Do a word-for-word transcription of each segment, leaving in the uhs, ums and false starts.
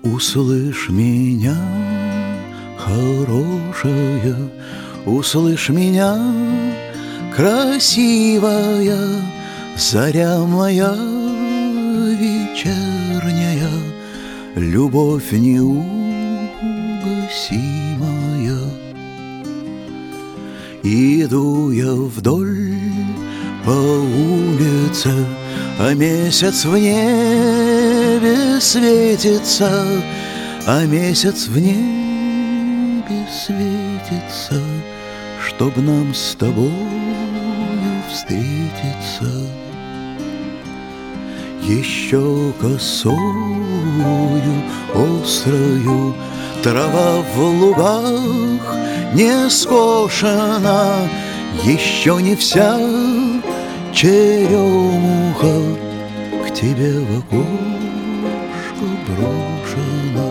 Услышь меня, хорошая, услышь меня, красивая, заря моя вечерняя, любовь неугасимая. Иду я вдоль по улице, а месяц в небе светится, а месяц в небе светится, чтоб нам с тобою встретиться. Еще косою острою трава в лугах не скошена, еще не вся черемуха к тебе в окошко брошена.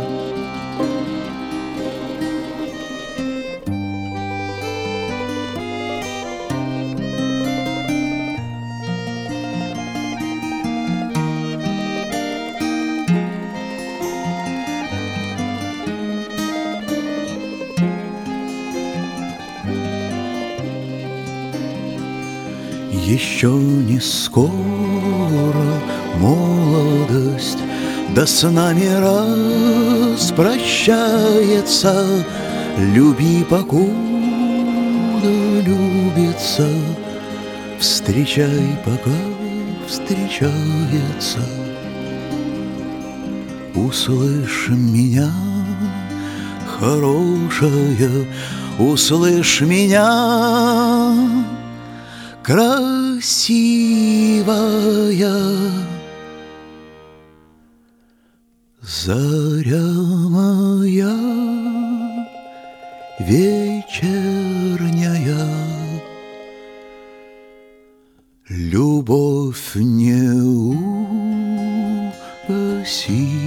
Еще не скоро молодость да с нами распрощается. Люби, покуда любится, встречай, пока встречается. Услышь меня, хорошая, услышь меня, красивая, заря моя вечерняя, любовь неугасимая.